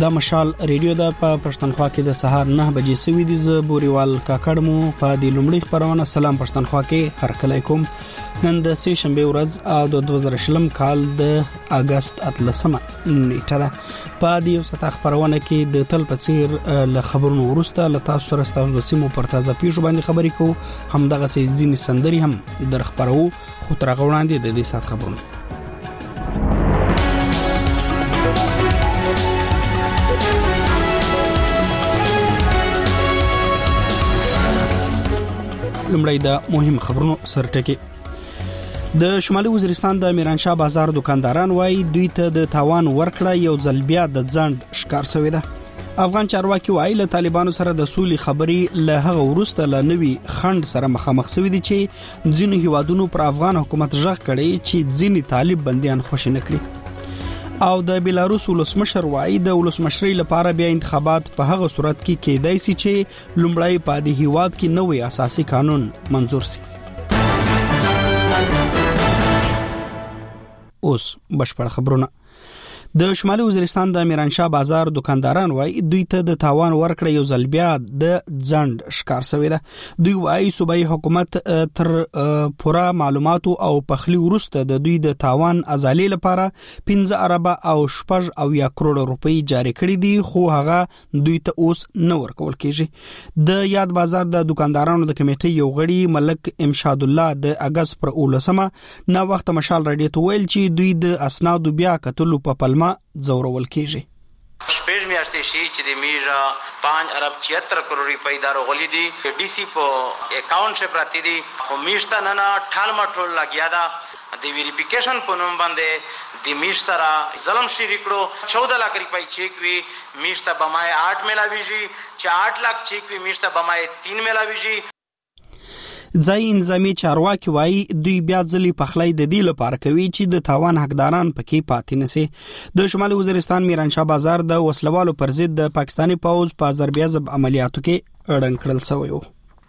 دا مشال ریډیو د پښتونخوا کې د سهار 9 بجې سوي دي. ز بوريوال کاکړمو په د لومړي خبرونه سلام پښتونخوا کې هر کله کوم. نن د سې شنبه ورځ او د 2020 کال د اگست 13 نیټه ده. په دې وسه خبرونه کې د تل پڅیر له خبرونو ورسته له تاسو سره ستاسو سیمو پر تازه پیښو باندې خبرې کوو. هم دغه سې ځینې سندري هم در خبرو خو تر غوړاندې د دې سات خبرونه. لمړی د مهم خبرونو سرټکی. د شمالي وزیرستان د میرانشاه بازار دکانداران وایي دوی ته د تاوان ورکړه یو ځل بیا د ځند ښکار شوی ده. افغان چارواکي وایي له طالبانو سره د سولې خبرې له هغه وروسته له نوي خند سره مخامخ شوی دي چې ځینو هیوادونو پر افغان حکومت ژغ کړي چې ځینې طالب بنديان خوشی نه کړي. او د بیلاروس ولسمشر وایي د ولسمشرۍ لپاره بیا انتخابات په هغه صورت کې کېدای شي چې لومړی په دې هیواد کې نوې اساسي قانون منزور شي. اوس بشپړ خبرونه. د شمالي وزیرستان د میرانشاه بازار دکانداران وایي دوی ته د تاوان ورکړه یو ځل بیا د ځند ښکار شوی ده. دوی وایي صوبایي حکومت تر پوره معلوماتو او پخلی ورسته د دوی د تاوان ازالې لپاره 15 اربه او 6 کروڑ روپۍ جاری کړې دي خو هغه دوی ته اوس نه ورکول کیږي. د یاد بازار د دکاندارانو د کمیټې یو غړي ملک امشاد الله د اگست پر 19 نا وخت مشال رادیو ته ویل چې دوی د اسنادو بیا کتلو په پلمه زورول کیږي. شپږ میاشتې شي چې د میژه 5 ارب 76 کروڑ روپۍ دارو غلي دي ډي سي په اکاونټ شه پراتی دي خو میشته نه ټال مټول لګیا دا د ویریفیکیشن په نوم باندې د میش سره ظلم شریک کړو 14 لک روپۍ چیک وی میشته بمای 8 ملاویږي چې 8 لک چیک وی میشته بمای 3 ملاویږي. ځای انظامی چارواکي وایي دوی بیا ځلې پخلی د دې لپاره کوي چې د تاوان حقداران پکې پاتې نشي. د شمالي وزیرستان میرانشاه بازار د وسلوالو پر ضد د پاکستاني پوځ په ضربیازب عملیاتو کې اړنګ کړل شوی و.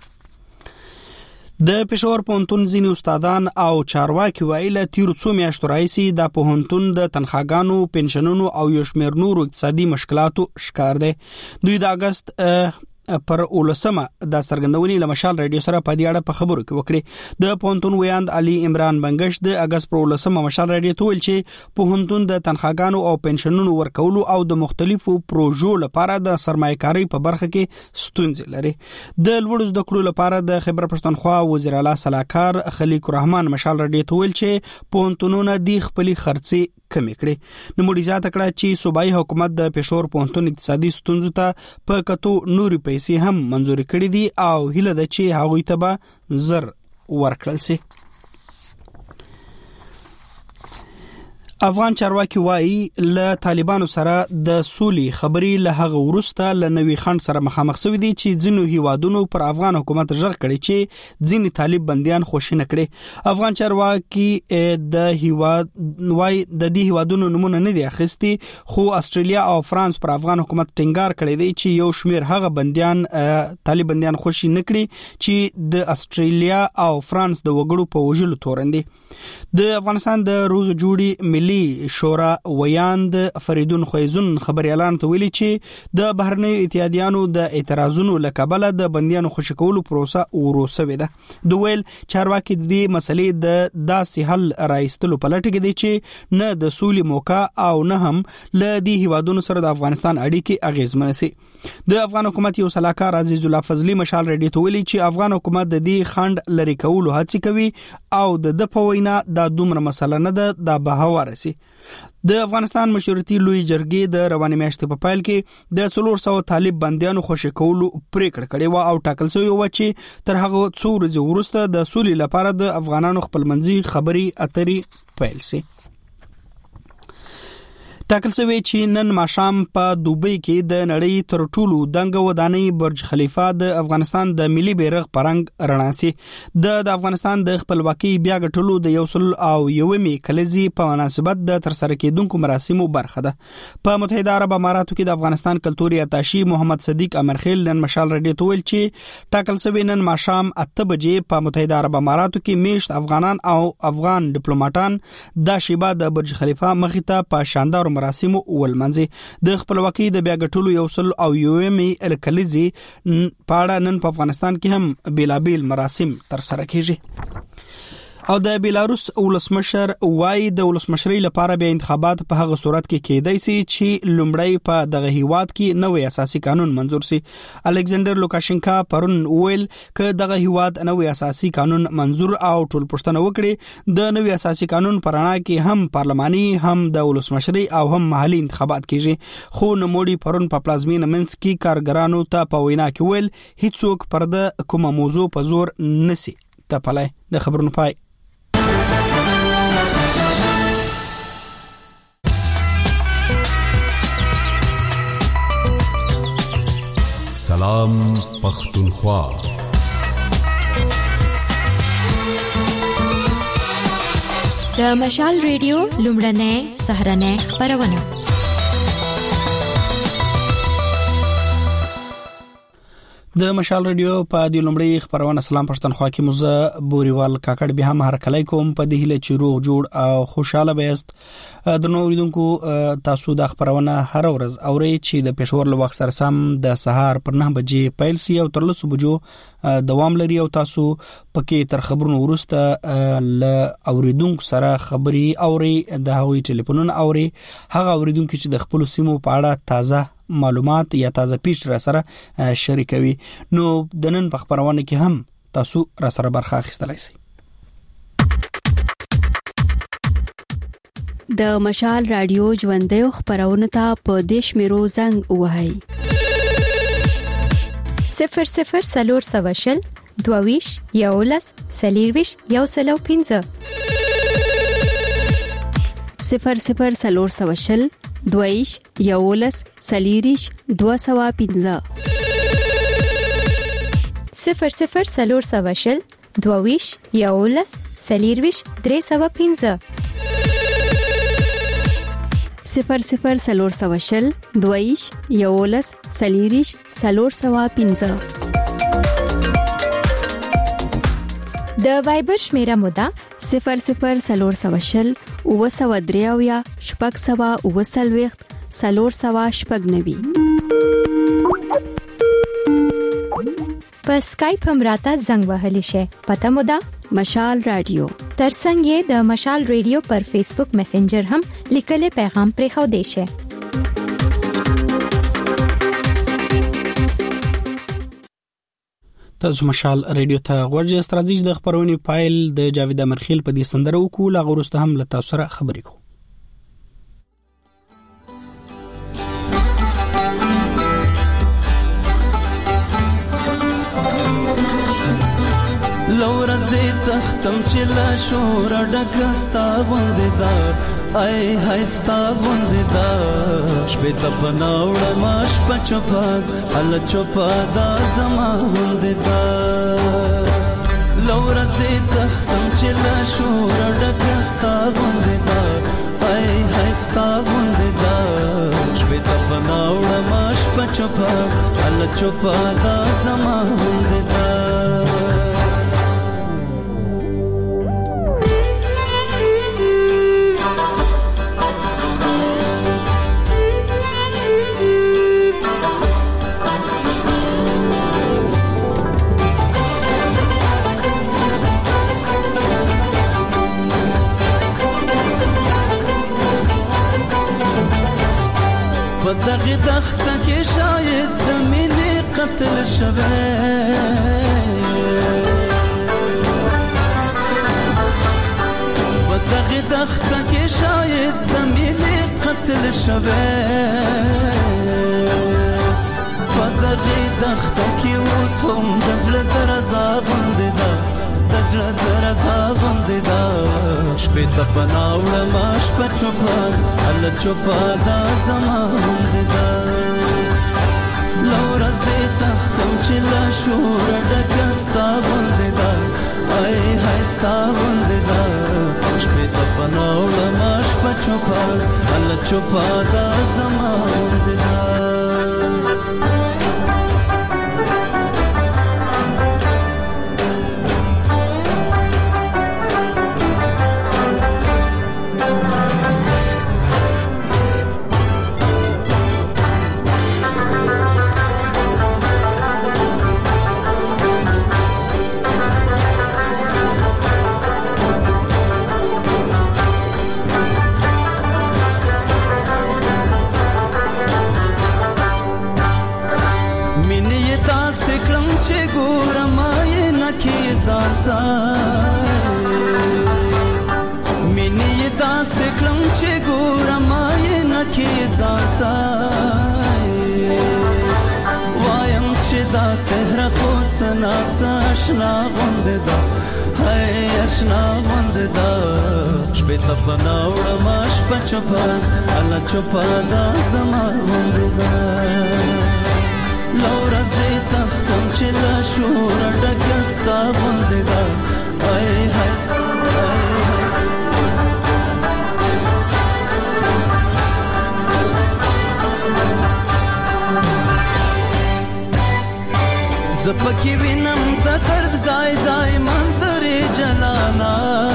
د پېښور پوهنتون ځینې استادان او چارواکي وایي له تیرو څو میاشتو راهیسې د پوهنتون د تنخواګانو پنشنونو او یو شمېر نورو اقتصادي مشکلاتو ښکار دی. دوی د اگست پر 19 د سرګندونی لمشال رادیو سره په دې اړه په خبرو کې وکړي. د پوهنتون ویاند علي عمران بنگش د اگست پر 19 مشال رادیو ته ویل چې پوهنتون د تنخواګانو او پنشنونو ورکولو او د مختلفو پروژو لپاره د سرمایه‌کاري په برخه کې ستونزې لري. د لوړ زده کړو لپاره د خیبر پښتونخوا وزیر اعلی صلاحکار خلیق الرحمن مشال رادیو ته ویل چې پوهنتونونه د خپل خرڅي کمی کړي. نو مړي ذات کړه چې صوبایي حکومت د پېښور پوهنتون اقتصادي ستونزو ته په کتو نوري پیسې هم منزور کړي دي او هیله ده چې هغوی ته به زر ورکړل شي. افغان چارواکي وایي له طالبانو سره د سولې خبرې له هغه وروسته له نوي خند سره مخامخ شوي دي چې ځینو هیوادونو پر افغان حکومت ژغ کړي چې ځینې طالب بنديان خوشی نه کړي. افغان چارواکي د هیواد وایي د دې هیوادونو نمونه نه دي اخیستي خو استرالیا او فرانس پر افغان حکومت ټینګار کړی دی چې یو شمیر هغه بنديان طالب بنديان خوشی نه کړي چې د استرالیا او فرانس د وګړو په وژلو تورن دي. د افغانستان د روغ جوړي ملي شورا ویاند فریدون خویزون خبري اعلان ته ویلي چې د بهرنیو اتحادیانو د اعتراضونو لکبله د بنديانو خوشی کولو پروسه وروسوي ده. د ویل چارواکي د مسلې د داسې حل راایستلو په لټه کې دي چې نه د سولې موقع او نه هم له دې هیوادونو سره د افغانستان اړیکې اغیزمن شي. د افغان حکومت یو صلاحکار عزیز الله فضلی مشال رادیو ته ویلي چې افغان حکومت د دې خند لری کولو هڅه کوي او د پوینا د دومره مسله نه ده د بهواره سي. د افغانستان مشورتي لوی جرګې د رواني میاشتې په پایل کې د 400 طالب بنديانو خوشی کولو پریکړه کړې و او ټاکل شوی و چې تر هغه څو ورځې وروسته د سولې لپاره د افغانانو خپلمنځي خبري اترې پیل شي. ټاکل شوی چې نن ماښام په دوبۍ کې د نړۍ تر ټولو دنګ ودانۍ برج خلیفه د افغانستان د ملي بیرغ پرنګ رڼا سي. د افغانستان د خپلواکۍ بیا ګټلو د 101 کلزي په مناسبت د ترسره کېدونکو مراسمو برخه ده. په متحده عرب اماراتو کې د افغانستان کلتوري اتاشي محمد صدیق امرخیل نن مشال رادیو ته ویل چې ټاکل شوی نن ماښام 8 بجې په متحده عرب اماراتو کې میشت افغانان او افغان ډیپلوماټان د شیبا د برج خلیفه مخې ته په شاندار مراسم ولمنځي. د خپلواکۍ د بیا ګټلو یو سل او یومي الکلیزي پاړه نن په افغانستان کې هم بیلابیل مراسم تر سره کیږي. او د بیلاروس ولسمشر وای د ولسمشرۍ لپاره به انتخابات په هغه صورت کې کېدای شي چې لومړی په دغه هیواد کې نوې اساسي قانون منزور شي. الکساندر لوکاشنکا پرون ویل ک دغه هیواد نوې اساسي قانون منزور او ټول پښتنه وکړي د نوې اساسي قانون پرانا کې هم پارلماني هم د ولسمشرۍ او هم محلي انتخابات کیږي. خو نوموړي پرون په پلازمینه منځ کې کارګرانو ته په وینا کې ویل هیڅوک پر د کومه موضوع په زور نسی تپلای. د خبرونو پای. سلام پختونخوا. د مشال ریډیو لومړنۍ سهرنۍ خبرونه. د مشال ریډیو په دې لومړی خبرونه سلام پښتونخوا کې موزه بوريوال کاکړ به هم هر کله کوم په دې هله چې روغ جوړ او خوشاله بیاست. د نو اوریدونکو تاسو د خبرونه هر ورځ اوري چې د پېښور له وخت سره سم د سهار پر 9 بجې پیل سي او تر 10 بجو دوام لري او تاسو پکې تر خبرونو ورسته ل اوریدونکو سره خبري اوري د هغوی ټلیفونونه اوري هغه اوریدونکو چې د خپل سیمو په اړه تازه معلومات یا تازه پیش را سره شریکوي. نو د نن په خبرونه کې هم تاسو را سره برخه اخیستلای شئ. د مشال رادیو ژوندۍ خبرونه ته په دیش میرو زنګ وهاي 00 سلور سواشل دوویش یولس سلیرویش یوسلو 15 00 سلور سواشل دویش یولس سلیریش 215 00 سلور سواشل دوویش یولس سلیرویش 315 00 سلور سواشل دویش یولس سلیریش 315 د وایبر شمیره مودا 00 سلور سواشل او سو دریاویا شپږ سوا او سلويخت سلور سوا شپږ نوي. په سکایپ هم راته زنګ وهلی شي. پته مودا مشال رادیو. ترڅنګ د مشال ریډیو پر فیسبوک میسنجر هم لیکل پیغام پرې خو دی شي. تاسو مشال ریډیو ته ورجه استراتیژي د خبرونې فایل د جاوید امرخیل په دې سندره وکړو لا غوښته هم له تاسو سره خبرې کوو. لورزه تختم چې لا شور ډکستا غوندې دا ای هستا غوندې دا شپې ته پناوړه ماش پچپا ال چوپا دا زما غوندې دا لورزه تختم چې لا شور ډکستا غوندې دا ای هستا غوندې دا شپې ته پناوړه ماش پچپا ال چوپا دا زما غوندې دا دغه دخته کې شاید د مینې قتل شوه په دغه دخته کې شاید د مینې قتل شوه په دغه دخته کې اوس هم د زړه درزا غوندې ده د زړه درزا غوندې ده شپې ته پناوړه ما شپه چوپه هله چوپه دا زما غوندې ده لورزې تختم چې له شوره ډکه ستا غوندې ده ای های ستا غوندې ده شپې ته پناوړه ما شپه چوپه هله چوپه دا زما غوندې ده چې ګورم نکي ځانتا مینې داسې کړم چې ګورم نکي ځانتا وایم چې دا څهره خو څنا آشنا غوندې ده هاي آشنا غوندې ده شپې ته پناه وړم شپه چوپه الله چوپه دا زما غوندې ده لورځې تختم چې له شوره ډکه ستا غوندې ده هاي هاي زپکی وینم د درد ځای ځای منظرې جلانا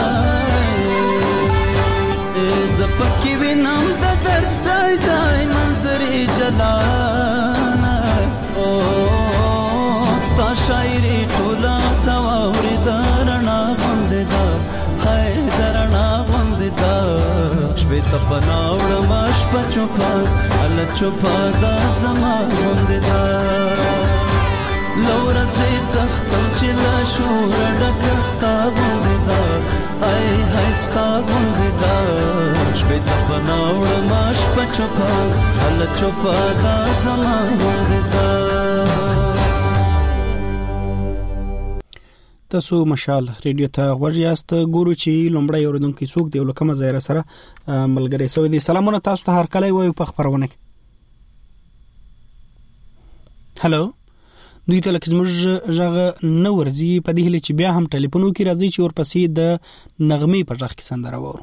زپکی وینم د درد ځای ځای منظرې جلانا او ستا شاعري ټوله تواوري درنا غوندې ده هاي درنا غوندې ده شپې ته پناه وړم شپه چوپه الله چوپه دا زما غوندې ده لورځې تختم چې له شوره ډکه ستا غوندې ده هاي هاي ستا غوندې ده شپې ته پناه وړم شپه چوپه الله چوپه دا زما غوندې ده. تاسو مشال ریډیو ته غوږ یاست. ګورو چې لومړی اوریدونکو څوک دی ولکه مزایره سره ملګری سوي دي. سلامونه تاسو ته هر کله وایو په خبرونه کې. هالو دوی ته لکه زموږ ژغه نه ورځي په دې هله چې بیا هم ټلیفون وکړي راځي چې ورپسې د نغمې په ژغ کې سندره وورو.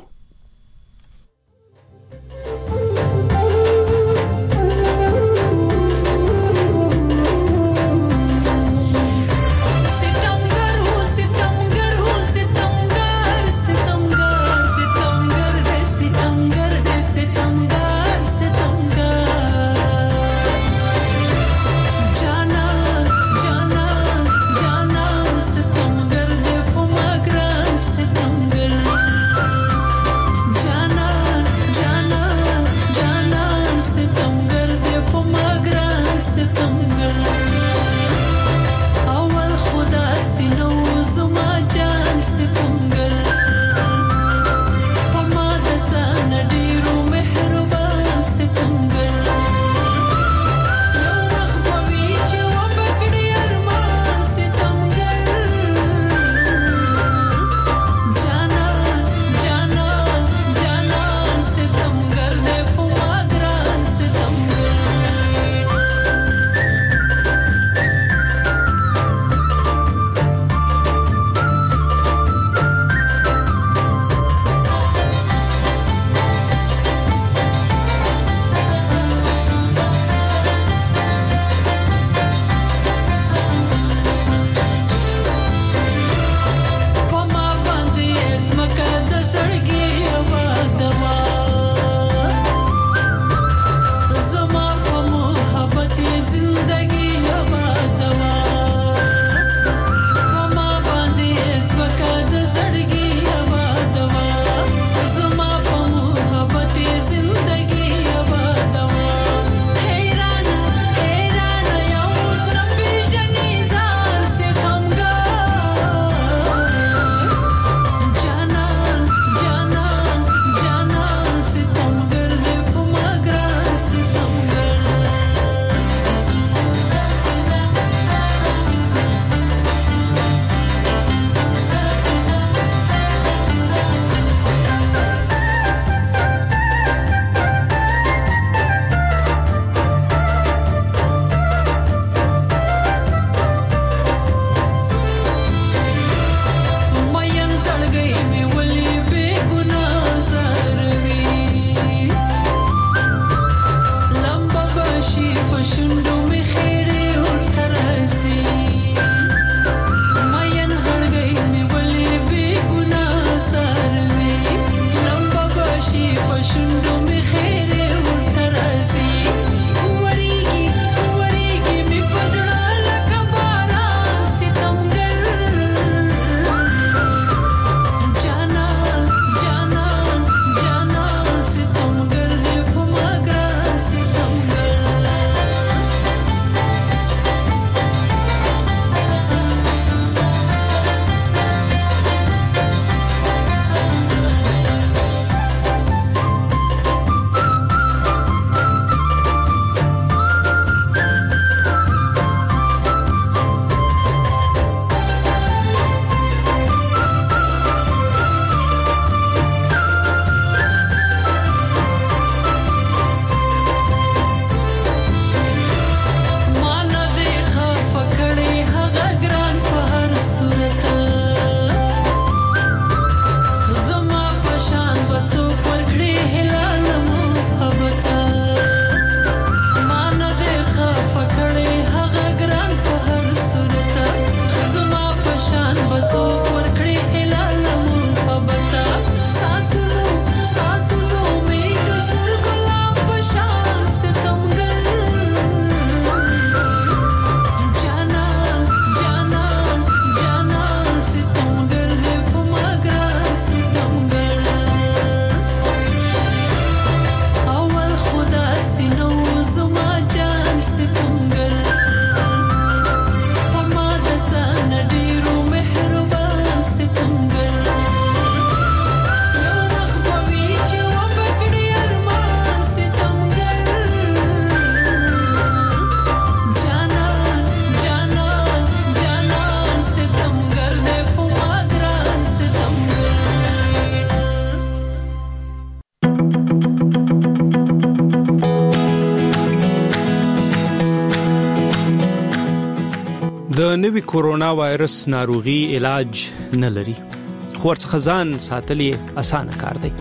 د نوي کورونا وایرس ناروغي علاج نه لري، خو ورڅخه ځان ساتل یې اسانه کار دی.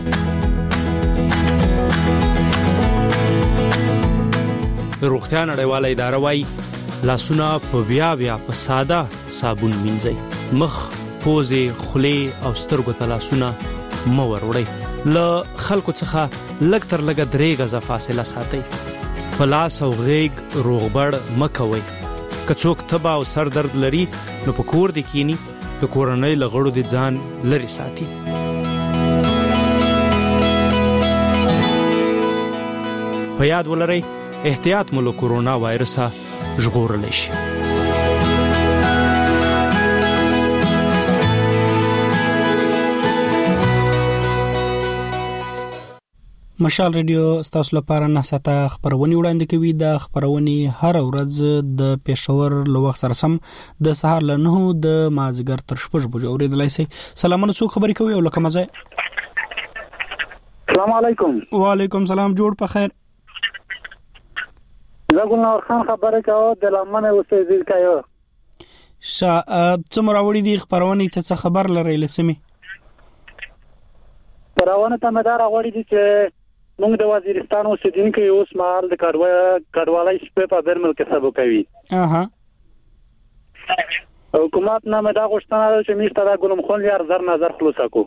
روغتیا نړیواله اداره وايي لاسونه په بیا په ساده صابون مینځئ. مخ، پوزې، خولې او سترګو ته لاسونه مه وروړئ. له خلکو څخه لږ تر لږه 3 غزه فاصله ساتئ. په لاس او غېږ روغبړ مه کوئ. که څوک تبه او سر درد لري نو په کور دې کینی، د کورنۍ له غړو دې ځان لرې ساتي. په یاد ولرئ احتیاط مو له کورونا وایرسه ژغورلی شي. مشال ریډیو ستاسو لپاره 9 ساعته خبرونه وړاندې کوي. د خبرونه هر ورځ د پېښور له وخت سره سم د سهار له 9 د مازیګر تر 6 بجو اوریدلای شي. سلامونه، څوک خبرې کوي او لکه مزه؟ السلام علیکم. وعلیکم سلام، جوړ په خیر. زګون نور خان خبره کوي د لمنه اوسېدل کوي. څومره وړي دي خبرونه ته خبر لري لسمي؟ خبرونه ته مدار غوړي دي چې موږ د وزیرستان اوسیدونکو اوس مهال د کډوالۍ شپې په برمل کې سبو کوي. حکومت نه مدا غوښتنه ده چې میشته د ګلم خون یار زر نظر خلاص کو.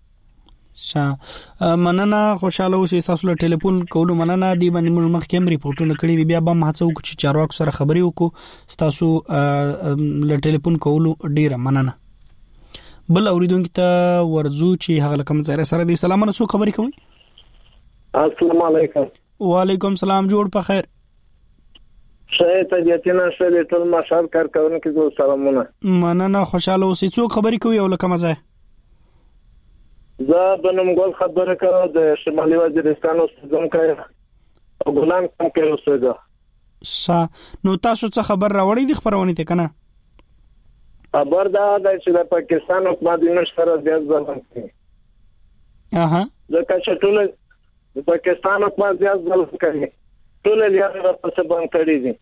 مننه، خوشاله اوسئ. تاسو له ټلیفون کولو مننه. دی باندې موږ مخکې هم ریپورتونه کړی دي، بیا به ما هڅه وکړو چې چارواکو سره خبرې وکړو. تاسو له ټلیفون کولو ډیره مننه. بل اوریدونکو ته ورزو چې هغه کوم ځای سره دي. سلامونه، څوک خبرې کوي؟ السلام علیکم. وعلیکم سلام، جوړ په خیر. شایته جتینا شوی ټول مشال کارکونکو کو سلامونه. مننه، خوشاله اوسئ. څوک خبرې کوي او لکه مزه؟ زه بنم ګل خبره کوم د شمالي وزیرستان اوسیدونکو او ګلان کوم کې اوسېږم. نو تاسو څه خبر راوړی دي خبرونه ته کنه؟ خبر دا ده چې د پاکستان حکومت د نشره زیات ظلم کوي. ځکه چې ټول د پاکستان حکومت زیات ظلم کوي، ټول لري په څه باندې کړی دي.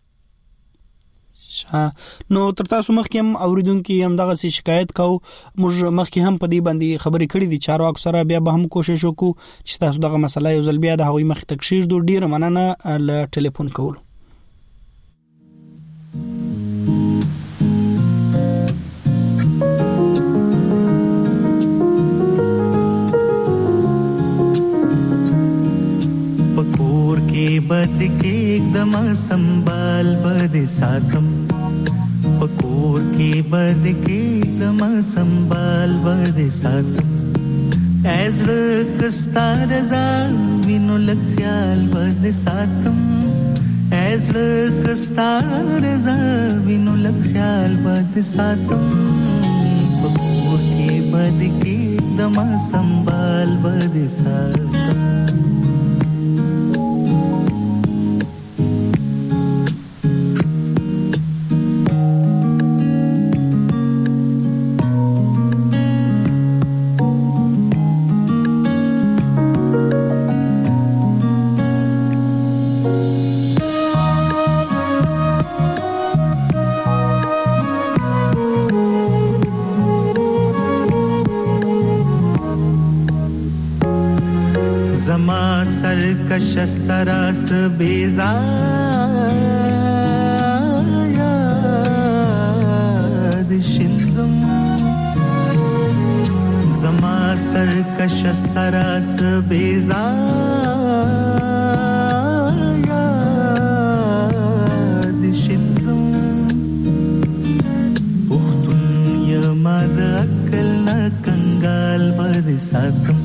نو تر تاسو مخکې هم اوریدونکو هم دغه شکایت کو، موږ مخکې هم په دې باندې خبرې کړې دي چارواکو سره، بیا به هم کوشش وکړو چې تاسو دغه مسله یو ځل بیا د هغوی مخ ته کښېږدو. ډیره مننه له ټلیفون کولو. बद के एकदम संभाल बद सातम, पकोर के बद के एकदम संभाल बद सातम, ऐज़्र कस्तार रज़ा विनो लख्याल बद सातम, ऐज़्र कस्तार रज़ा विनो लख्याल बद सातम, पकोर के बद के एकदम संभाल बद सातम. सरकश सरास बेजायाद शिंदम, जमा सरकश सरास बेजायाद शिंदम, पुख्तुन यमद अकल न कंगाल बद सातम,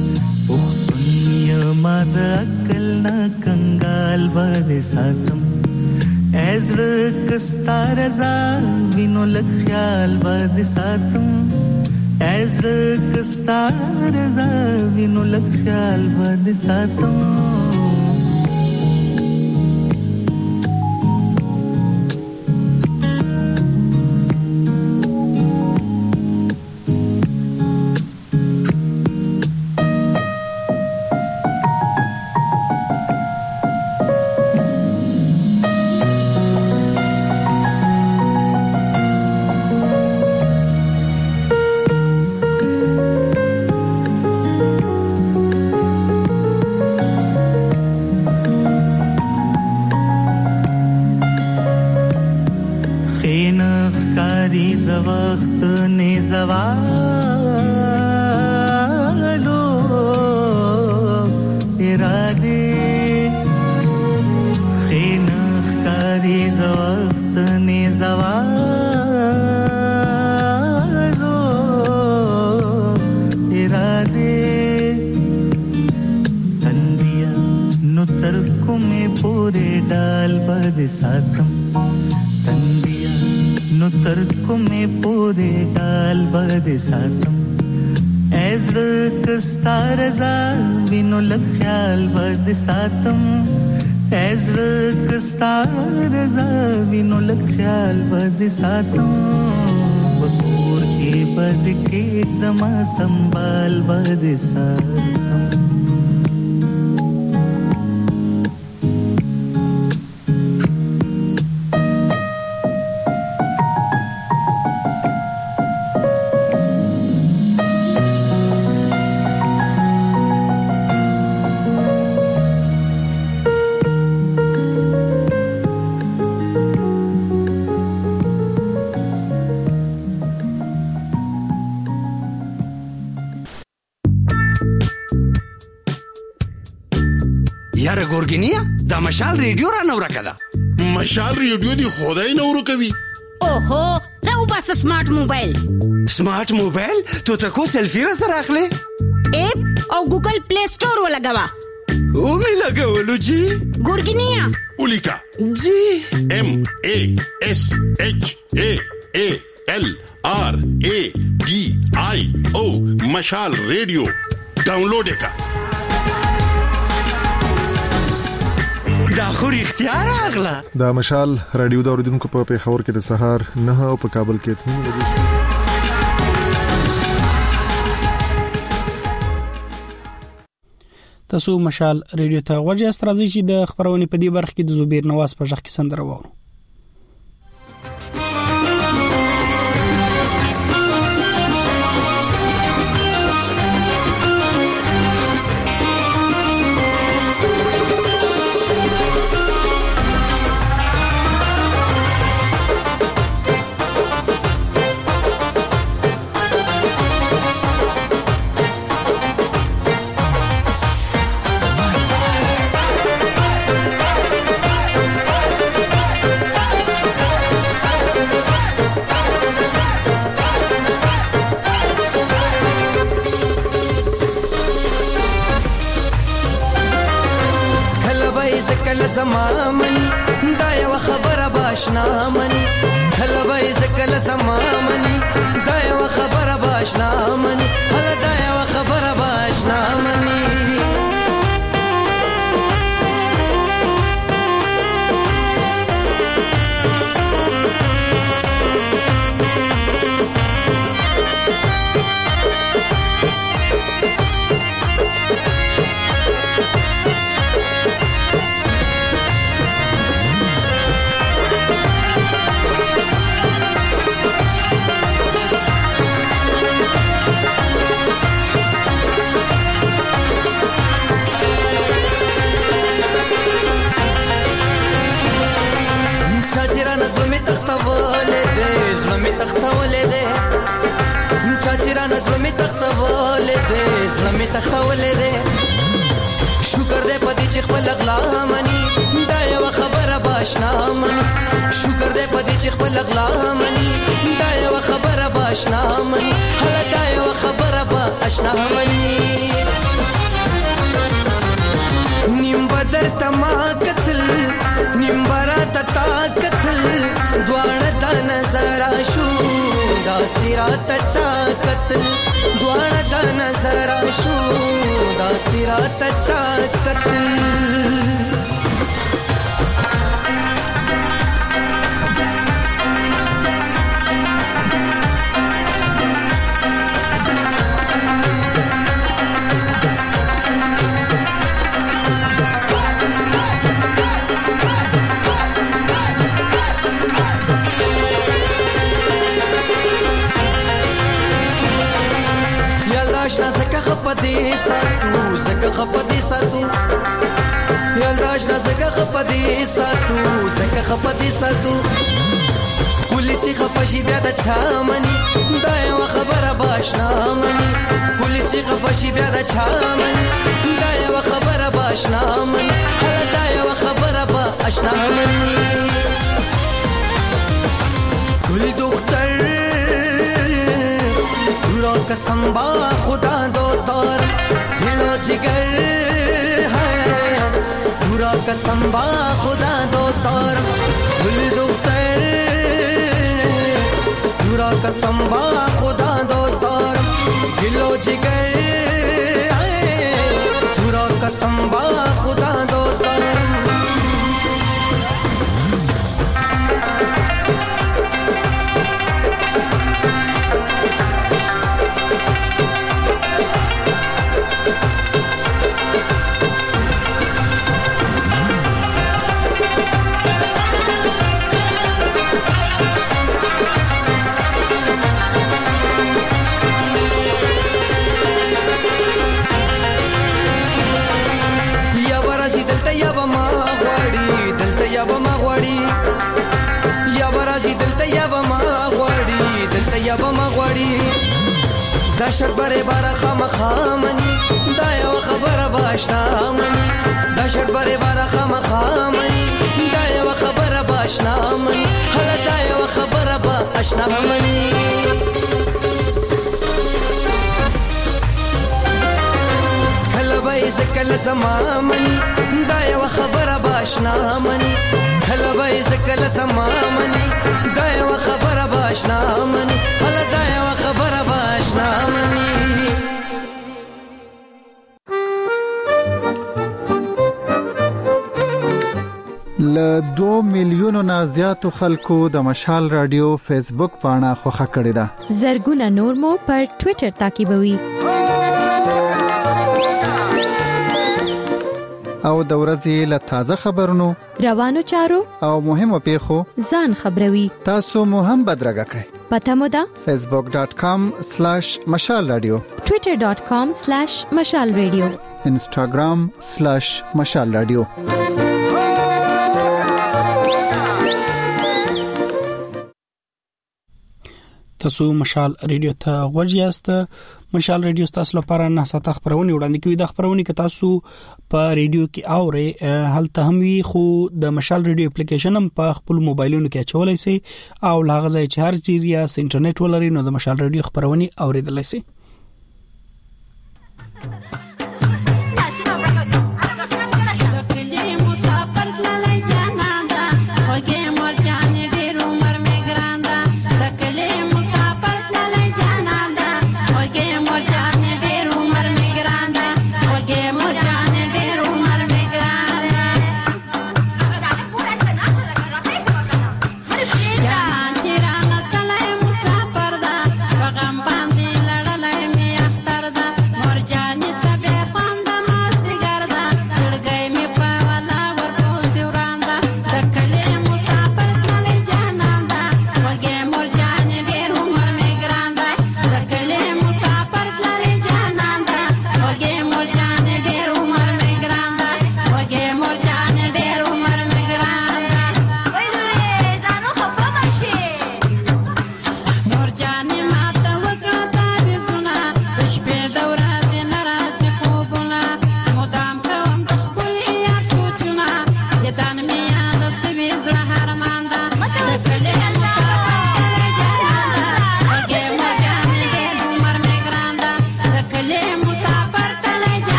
मद अकल न कंगाल बद सातम, ऐज़्र कस्तार रज़ा विनो लख्याल बद सातम, ऐज़्र कस्तार रज़ा विनो लख्याल बद सातम. د وخت نه زوالو اراده خینخ کاری د وخت نه زوالو اراده تندیا نو تر کومه پورې ډال بد ساتم تندیا نو تر کومه پورې ډال بد ساتم ازر کستار ز وینو لخیال بد ساتم ازر کستار ز وینو لخیال بد ساتم بکور کې بد کې دم سنبال بد ساتم یاره ګورګینیا دا مشال ریډیو را نو راکړه مشال ریډیو دی خدای نورو کوي اوهو راو بس سمارټ موبایل تو تکو سیلفی را سره اخلي اپ او ګوګل پلی سٹور ولګوا او می لګولو جی ګورګینیا اولیکا جی MASHALRADIO مشال ریډیو ډاونلوډ کا دا خو اختیار اغلا دا مشال رادیو دا اوریدونکو په پیښور کې د سهار 9 او په کابل کې 3 بجې تاسو مشال رادیو ته ورځي استرازي چې د خبرونې په دې برخه کې د زبیر نواز په ځخ کې سندره وورو زمامن دا یو خبره باشنا منی هله وای زکل زمامن دا یو خبره باشنا منی هله دا یو خبره باشنا منی زلمي تختولې ده شکر دې پدې چې خپل اغلا مني دا یو خبره باشنا مني شکر دې پدې چې خپل اغلا مني دا یو خبره باشنا مني هله دا یو خبره باشنا مني نیم بدر تما قتل نیم برات تا قتل دوانه د نظر شو دا سرات چا قتل دوانه د نظر شو دا سرات چا قتل یالداشنا زکه خپدی ساتو زکه خپدی ساتو یالداشنا زکه خپدی ساتو زکه خپدی ساتو کلی چې خپشي بیا د چا مني دا یو خبره باشنا مني کلی چې خپشي بیا د چا مني دا یو خبره باشنا مني هله دا یو خبره باشنا مني کلی دختر دورا قسم با خدا دوستدار دل و جگر دورا قسم با خدا دوستدار کلی دختر دورا قسم با خدا دوستدار دل و جگر دورا قسم با خدا دوستدار دا شرط بره بارا خامخامنی دا یو خبره باشنا منی دا شرط بره بارا خامخامنی دا یو خبره باشنا منی هله دا یو خبره باشنا منی کله به زکل زما منی دا یو خبره باشنا منی کله به زکل زما منی دا یو خبره باشنا منی هله دا یو خبره باشنا منی ل 2 میلیونو نه زیاتو خلکو د مشال رادیو فیسبوک پاڼه خوښه کړې ده. زرګونه نور مو پر ټوئیټر تعقیبوي. او د ورځې له تازه خبرونو روانو چارو او مهمو پیښو ځان خبروي. تاسو مو هم بدرګه کړئ. پته مو ده facebook.com/mashalradio twitter.com/mashalradio instagram/mashalradio تاسو مشال ریډیو ته غوږیاست. مشال ریډیو تاسو لپاره نه ساته خبرونه وړاندې کوي. د خبرونه کې تاسو په ریډیو کې اوري هلته هم وي خو د مشال ریډیو اپلیکیشن هم په خپل موبایلونو کې چولای شي او لاغه ځای چې هر چیریا انټرنیټ ولري نو د مشال ریډیو خبرونه اوریدلای شي. جان چیرانه تله مسافر دا غم باندې لړلای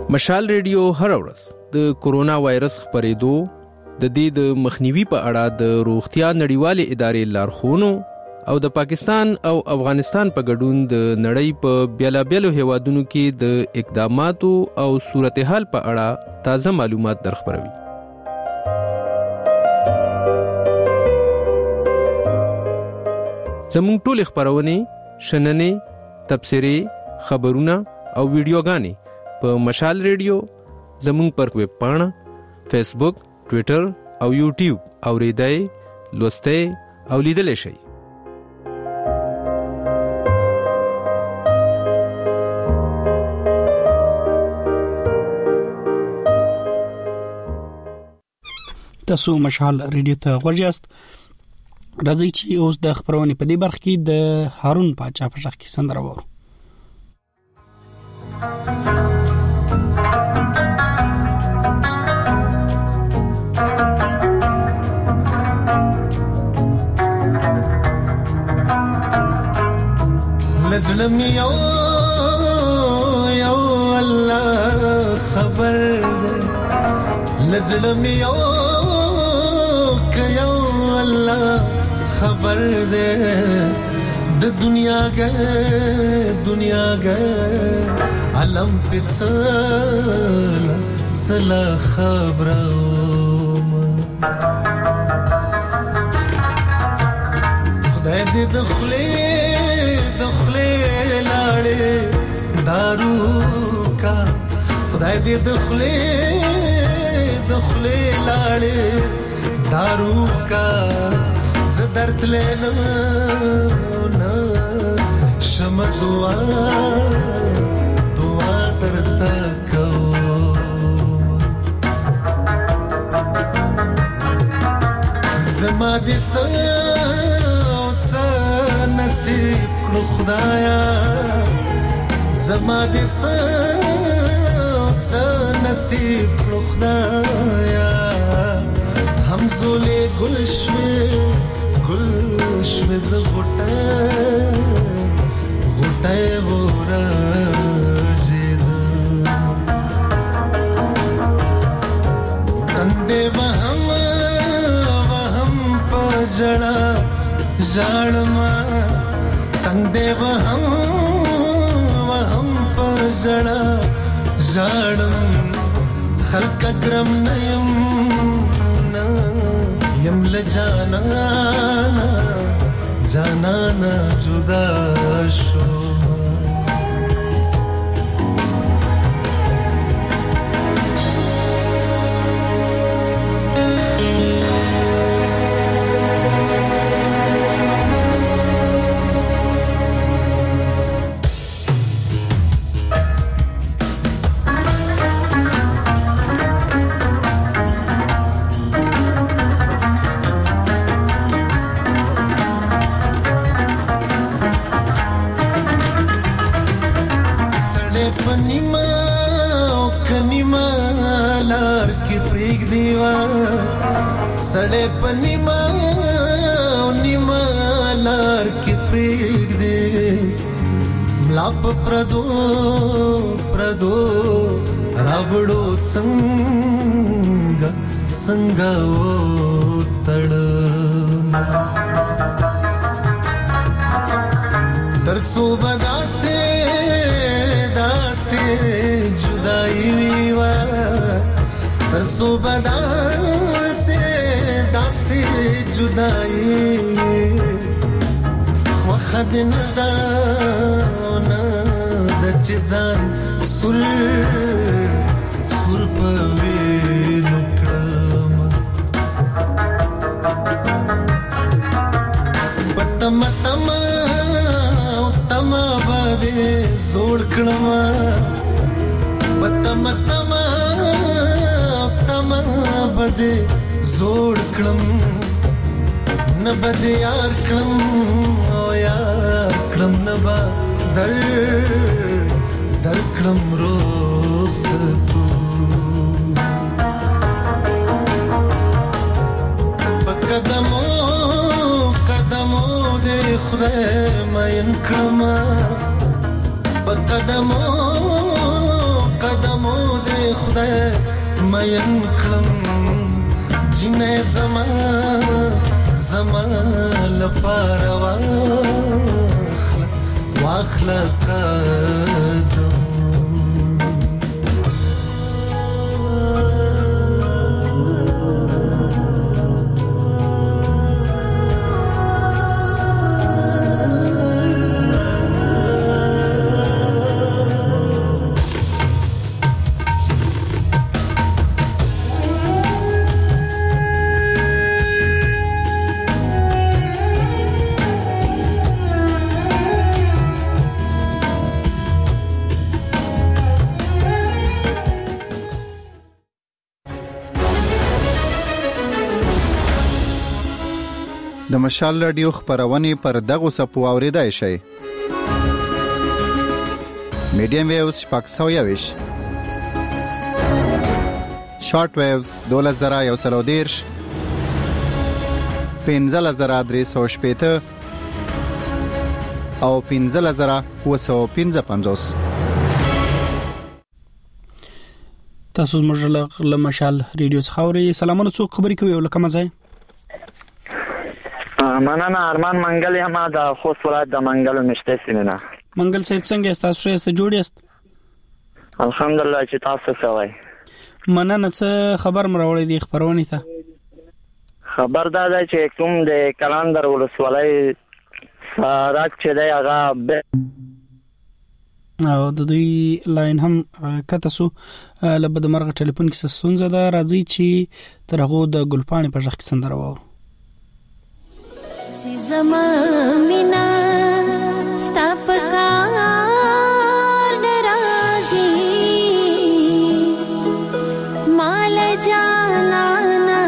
مشال ریډیو هر ورځ د کورونا وایرس خپرېدو د دې د مخنیوي په اړه د روغتیا نړیوالې ادارې لارښوونو او د پاکستان او افغانستان په ګډون د نړۍ په بیلابیلو هیوادونو کې د اقداماتو او صورتحال په اړه تازه معلومات درخبروي. زموږ ټول خبرونه شننې تبصرې خبرونه او ویډیوګانې په مشال ریډیو زموږ پر ویب پاڼه فیسبوک ټوئیټر او یوټیوب اوریدای لوستای او لیدل شئ. تاسو مشال ریډیو ته غوږیاست. راځي چې اوس د خبرونه په دې برخه کې د هارون پاچا په ځخ کې سندره وورو. لزلم یو الله خبر ده لزلم یو کيو الله خبر ده د دنیا گه علم پڅلا خبرو خدای دې دخلې لاړې دارو کا خدای دې دخلې لاړې دارو کا زدرت لنه شم دعا درته کو زما دې نصیب کړو خدایا زما دې نصیب کړو خدایا همزولې ګل شوي ز غټه ورژید تندې وهم پجړه ژړما تندې وهم پجړه ژړم خلق کرم نیم لجانا جدا شو सड़े पनिमा निमा लार के प्रेग दे लाप प्रदो रावड़ो संगा ओ तड़ दरसो बदा से जुदाई वा दरसो बदा से जुदाई وخد ندانا د چزان سر پوي نکړم پتم باندې زوړ کړم پتم باندې زوړ کړم نبد یار کړم او یار کړم نبا در کړم روح ستو قدمو دې خدای مې کړم قدمو مین کړم جنې زما لپاره واخله قدم د مشال رادیو خبرونه پر دغه سپو اوریدای شي. میډیم ویوز شپږ شارټ ویوز 2130 15350 او 15955. تاسو موږ له مشال رادیو څخه اوري. سلامونه، څوک خبرې کوي او لکه مزه مننه. ارمان منګل یم د خوست ولایت د منګل مشته سیمه. منګل صاحب څنګه تاسو شه جوړ یاست؟ الحمدلله. چې تاسو سوي مننه. څه خبر مروړې دي خبرونه ته؟ خبر دا ده چې کوم د کلندر ولسوالۍ سړک چې دی هغه او د دوی لاین هم کته سو لبد مرغه ټلیفون کې ستونزه ده. راځي چې ترغه د ګلپانې په ځخ کې سندره وو. زما مینا ستاپکار ناراضي مال جانانا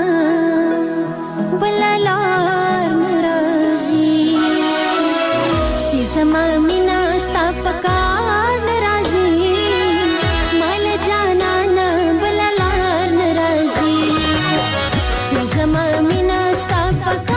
بلالار ناراضي چې زما مینا ستاپکار ناراضي مال جانانا بلالار ناراضي چې زما مینا ستاپکار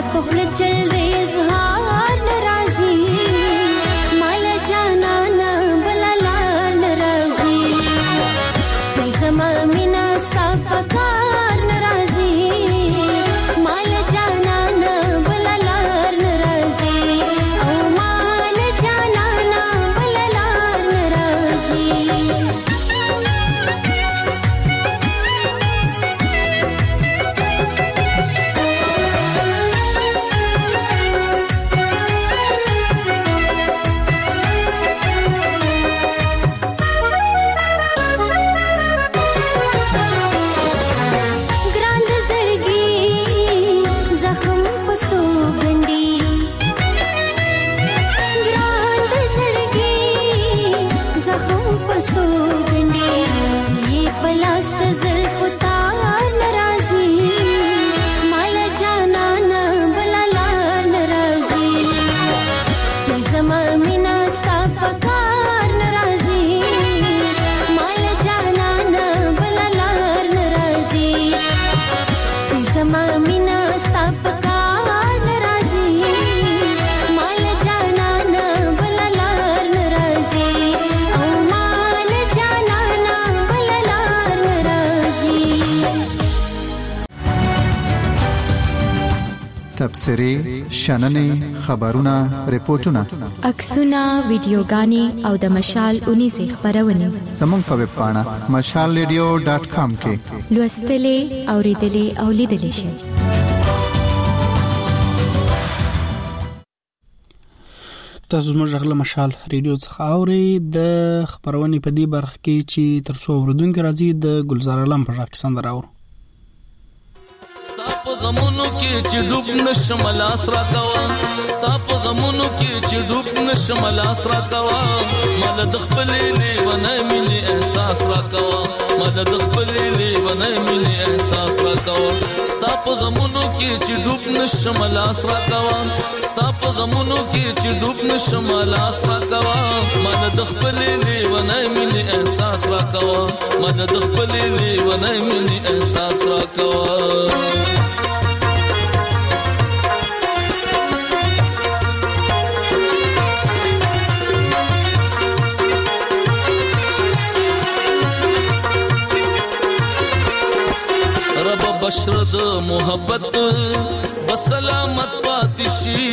पहुल चल दे इजहार नाराजी माला जाना ना बलाला नाराजी चल समा मीना सा पकार नाराजी माला जाना ना बलाला नाराजी ओ माला जाना ना बलाला नाराजी تبصرې شننې خبرونه ریپورتونه عکسونه ویډیوګانې او د مشال 19 خبرونه زموږ په ویب پاڼه mashalradio.com کې لوستلې اوریدلې او لیدلې شئ. تاسو زموږ غږ له مشال ریډیو څخه اوري د خبرونې په دې برخه کې چې ترڅو اوردونکو راځي د گلزار علم په ځای کې سندره اورو. غمونو کې چې ډوب نشم لاس را کوا ستاپ غمونو کې چې ډوب نشم لاس را کوا مال د خپل لیونه ملي احساس را کوا مال د خپل لیونه ملي احساس را کوا ستاپ غمونو کې چې ډوب نشم لاس را کوا ستاپ غمونو کې چې ډوب نشم لاس را کوا مال د خپل لیونه ملي احساس را کوا مال د خپل لیونه ملي احساس را کوا. بشر د محبت بسلامت پاتشي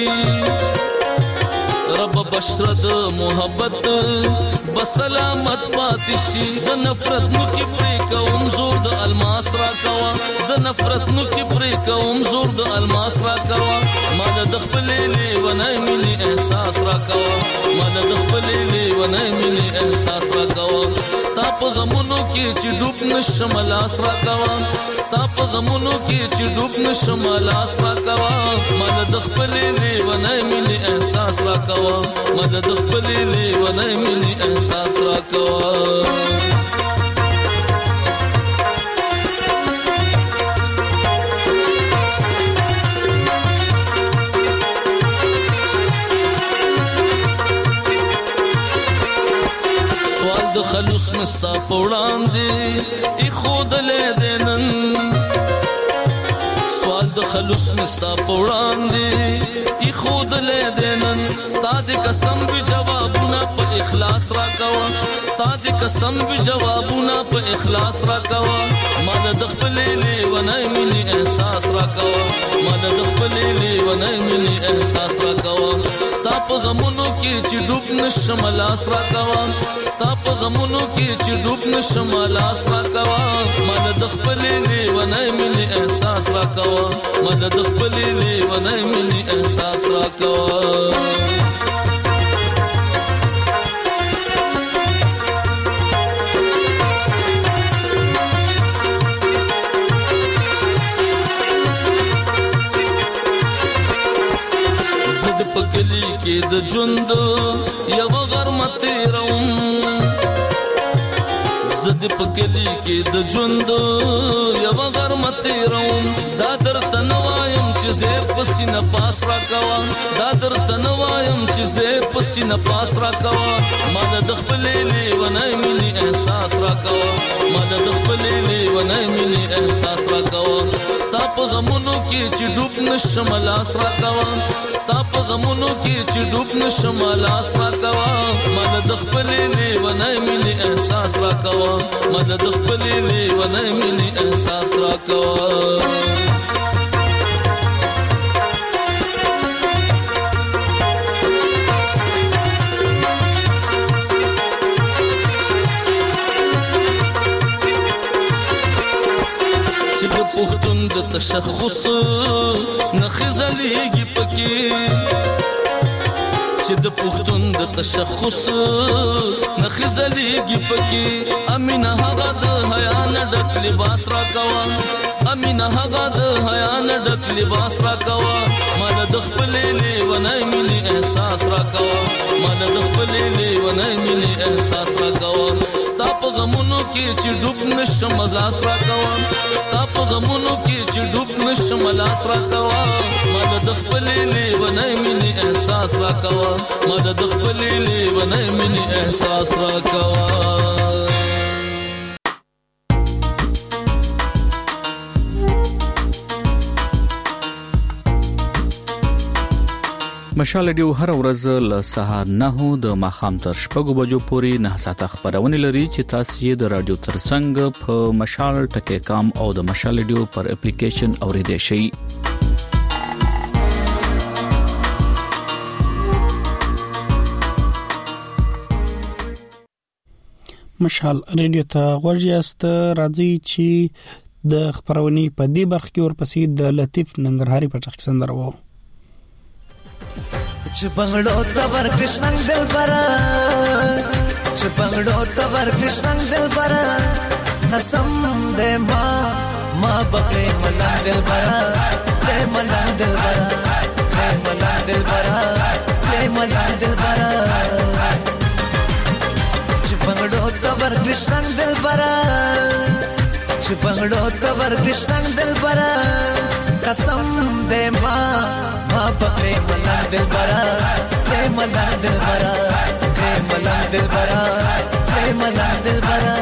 رب بشر د محبت بسلامت پاتشي د نفرت نو کې پرې کوم زور د الماس را کوا د نفرت نو کې پرې کوم زور د الماس را کوا مال د خپل لیونه ملي احساس را کوا مال د خپل لیونه ملي احساس را کوا ستاپ غمونو کې چې ډوب نشم لاس را کوا ستاپ غمونو کې چې ډوب نشم لاس را کوا مال د خپل لیونه ملي احساس را کوا مال د خپل لیونه ملي احساس را کوا. خلوص مستا پوڑان دے ای خود لے دینن سوال د خلوص مستا پوڑان دے ای خود لے دینن ستاد قسم بھی جوابونا پا اخلاص را کوا ستاد قسم بھی جوابونا پا اخلاص را کوا مال دخپل لیونای ملی احساس را کوا مال دخپل لیونای ملی احساس را کوا ستا پا غمونو کی چی ڈوب نشم لاس را کوا ستا پا غمونو کی چی ڈوب نشم لاس را کوا مال دخپل لیونای ملی احساس را کوا مال دخپل لیونای ملی احساس را کوا. پکلی کې د ژوند یو غرمت روم زد پکلی کې د ژوند یو غرمت روم دا درته نوایم چې زه پسینه پاس را کوا دا درته نوایم چې زه پسینه پاس را کوا مال د خپلې لیونی ملي احساس را کوا مال د خپلې لیونی ملي احساس را کوا ستا په غمونو کې چې ډوب نشم لاس را کوا ستا په غمونو کې چې ډوب نشم لاس را کوا مال د خپلې لیونی ملي احساس را کوا مال د خپلې لیونی ملي احساس را کوا پختون د تشخص نخزلېږي پکې چې د پختون د تشخص نخزلېږي پکې امینه هغه د حیا نه ډک لباس را کوا امینه هغه د حیا نه ډک لباس را کوا مال د خپلې لیونی ملي احساس را کوا مال د خپلې لیونی ملي احساس را کوا ستا په غمونو کې چې ډوب نشم لاس را کوا ستا په غمونو کې چې ډوب نشم لاس را کوا مال د خپلې لیونی ملي احساس را کوا مال د خپلې لیونی ملي احساس را کوا مشال ریډیو هر ورځ له سهار 9 د ماښام تر 6 بجو پورې 9 ساعته خبرونه لري چې تاسو یې د رادیو ترڅنګ په مشال ټکی کام او د مشال ریډیو پر اپلیکیشن اوریدئ شئ مشال ریډیو ته غوړیاست راځي چې د خبرونې په دې برخه کې ورپسې د لطیف ننګرهاري په ټاک سندره وو چې بنگړو ته ورکشنګ دلبره چې بنگړو ته ورکشنګ دلبره قسم دې ما بکړې ملنګ دلبره دې ملنګ دلبره دې ملنګ دلبره دې ملنګ دلبره چې بنگړو ته ورکشنګ دلبره چې بنگړو ته ورکشنګ دلبره قسم دې ما بکړې ملنګ دلبره دې ملنګ دلبره دې ملنګ دلبره دې ملنګ دلبره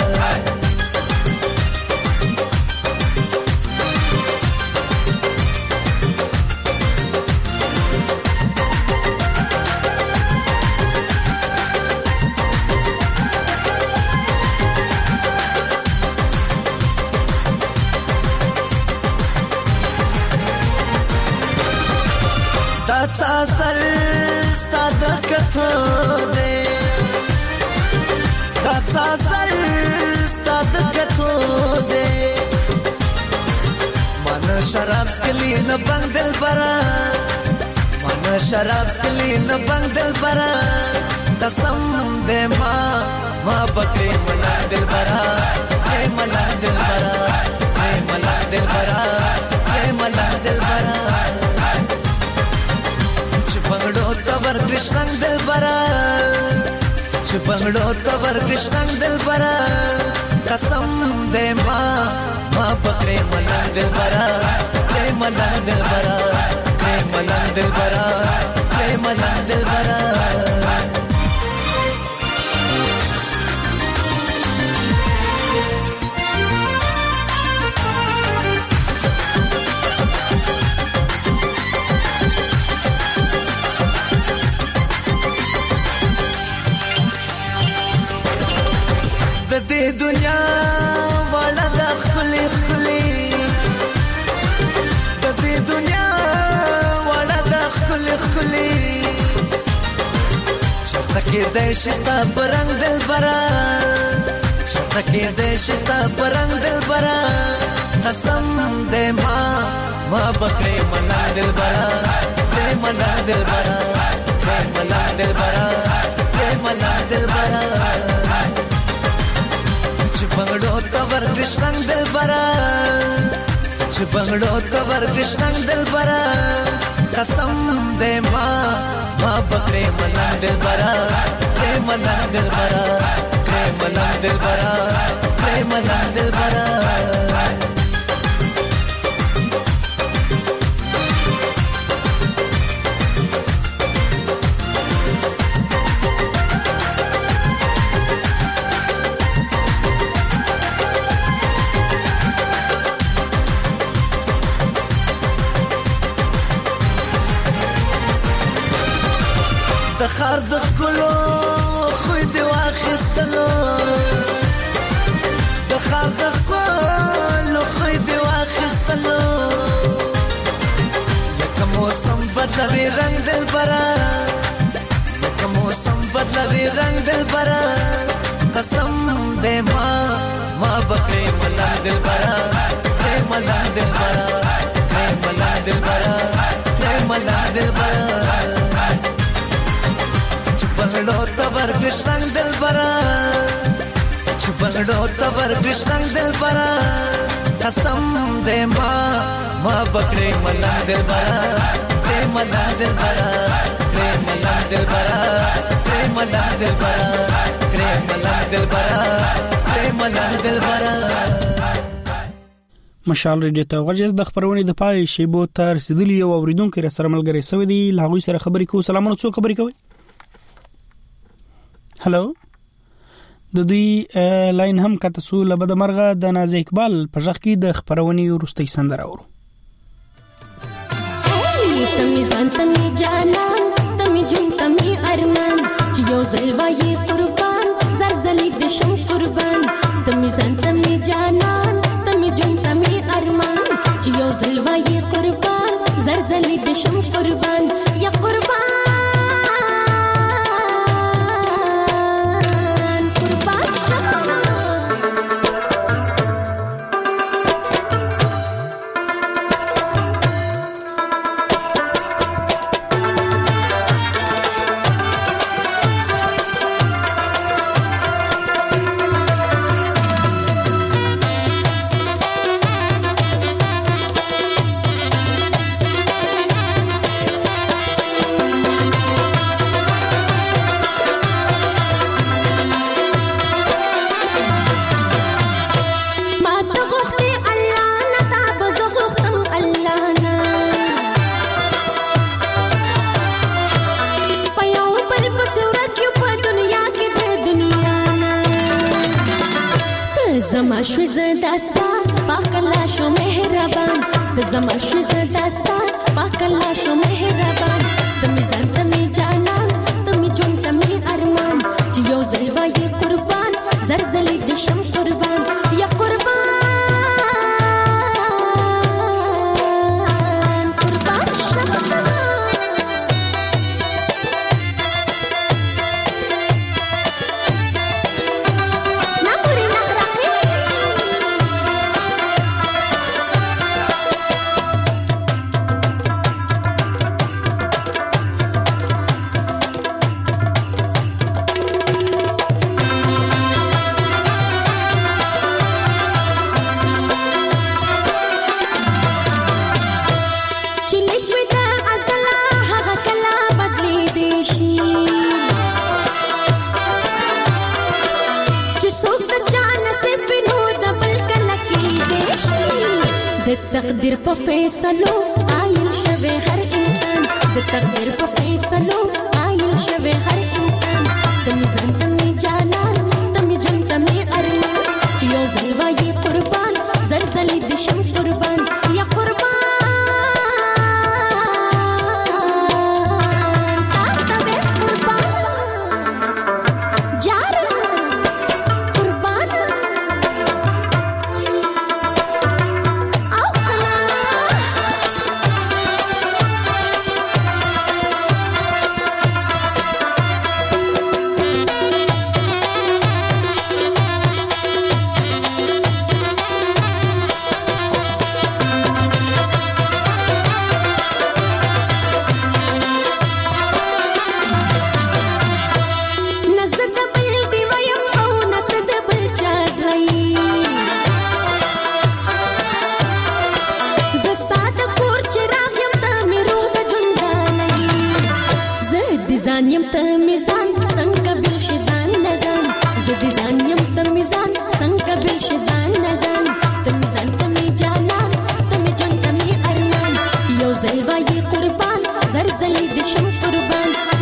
سر ستاد کتو دے داتسا سر ستاد کتو دے من شراب سکلی نہ بنگ دل برا من شراب سکلی نہ بنگ دل برا قسم دے ما بکری ملا دل برا اے ملا دل برا اے ملا دل برا اے ملا دل برا بنگړو تور کښنګ دلبره چې بنگړو تور کښنګ دلبره قسم دې ما پکړې ملنګ دلبره دې ملنګ دلبره دې ملنګ دلبره دې ملنګ دلبره دنیا والا د خپلې خپلې د دې دنیا والا د خپلې خپلې چرته کې د شستا پرنګ دلبره چرته کې د شستا پرنګ دلبره قسم دې ما بکړې ملا دلبره دې ملا دلبره دې ملا دلبره دې ملا دلبره چې بنگړو تور کښنګ دلبره چې بنگړو تور کښنګ دلبره قسم دې ما بکړې ملنګ دلبره دې ملنګ دلبره دې ملنګ دلبره دې ملنګ دلبره خار د خلو خو دی واخستلو د خار د خلو خو دی واخستلو لکه موسم بدلوي رنگ دلبره لکه موسم بدلوي رنگ دلبره قسم دې ما بکړې ملنګ دلبره دې ملنګ دلبره دې ملنګ دلبره دې ملنګ دلبره چپړو تبر بشنګ دلبره چپړو تبر بشنګ دلبره قسم دې ما بکړې ملنګ دلبره دې ملنګ دلبره دې ملنګ دلبره دې ملنګ دلبره دې ملنګ دلبره دې ملنګ دلبره. مشال ریډیو ته غوږ د خبرونه د پای شیبو تر رسیدلی او اوریدونکو سره ملګری سوي دي لاغوي سره خبرې کوو. سلامونه څو خبرې کوي. هالو د دوی لاین هم کته سو لبد مرغه د ناز اقبال په ځخ کې د خبرونه ورستۍ سندره اورو. تمی ځان تمی جانان تمی جون تمی ارمان چې یو زلوای قربان زلزلې د شم قربان تمی ځان تمی جانان تمی جون تمی ارمان چې یو زلوای قربان زلزلې د شم قربان یا قربان زما شوي زداستا پاک الله شو مهربان زما شوي زداستا پاک الله شو مهربان تمي ځان تمي جانان تمي جون تمي ارمان چې یو زلوای قربان زلزلې د شم قربان یا قربان قربان شم تقدیر په فیصلو عایل شوه هر انسان د تقدیر په فیصلو عایل شوه هر انسان تمي ځان تمي جانان تمي جون تمي ارمان چې یو زلوای قربان زلزلې د شم قربان یا قربان یم ته میزان څنګه بل شي ځان نزان زه دې ځان یم ته میزان څنګه بل شي ځان نزان ته میزان ته می جانان ته می جون ته می ارمان چې یو ځل وای قربان زلزلې د شم قربان